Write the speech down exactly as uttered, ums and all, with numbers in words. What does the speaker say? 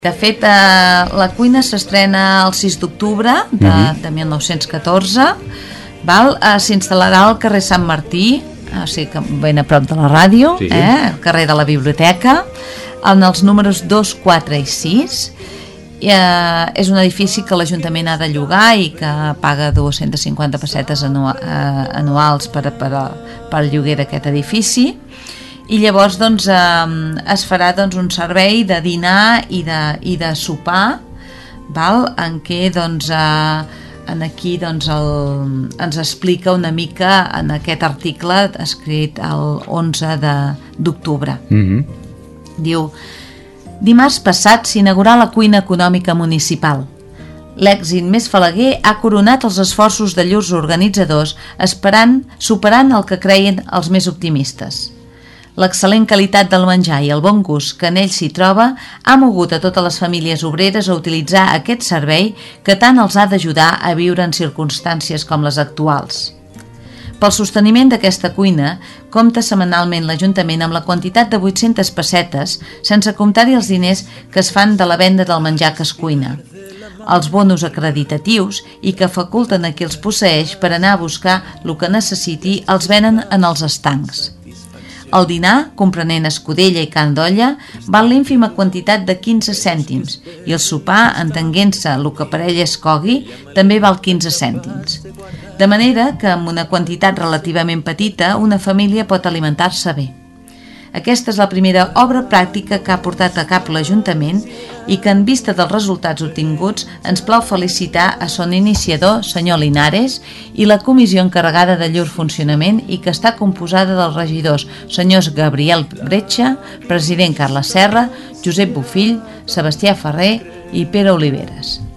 De fet, eh, la cuina s'estrena el sis d'octubre de, uh-huh. de mil nou-cents catorze, val? Eh, s'instal·larà al carrer Sant Martí, o sigui que ben a prop de la ràdio, sí. eh, al carrer de la biblioteca, en els números dos, quatre i sis. Eh, és un edifici que l'Ajuntament ha de llogar i que paga dues-centes cinquanta pessetes anua, eh, anuals per, per, per lloguer d'aquest edifici. I llavors doncs, eh, es farà doncs, un servei de dinar i de, i de sopar, val? En què doncs, eh, en aquí doncs, el, ens explica una mica en aquest article escrit el onze d'octubre. Mm-hmm. Diu: dimarts passat s'inaugurà la cuina econòmica municipal. L'èxit més falaguer ha coronat els esforços de llurs organitzadors, esperant, superant el que creien els més optimistes. L'excel·lent qualitat del menjar i el bon gust que en ell s'hi troba ha mogut a totes les famílies obreres a utilitzar aquest servei que tant els ha d'ajudar a viure en circumstàncies com les actuals. Pel sosteniment d'aquesta cuina, compta setmanalment l'Ajuntament amb la quantitat de vuit-centes pessetes, sense comptar-hi els diners que es fan de la venda del menjar que es cuina. Els bonos acreditatius i que faculten a qui els posseeix per anar a buscar el que necessiti els venen en els estancs. El dinar, comprenent escudella i carn d'olla, val l'ínfima quantitat de quinze cèntims i el sopar, entenguent-se el que per ell escogui, també val quinze cèntims. De manera que amb una quantitat relativament petita una família pot alimentar-se bé. Aquesta és la primera obra pràctica que ha portat a cap l'Ajuntament i que, en vista dels resultats obtinguts, ens plau felicitar a son iniciador, senyor Linares, i la comissió encarregada de llur funcionament i que està composada dels regidors senyors Gabriel Bretxa, president Carles Serra, Josep Bofill, Sebastià Ferrer i Pere Oliveres.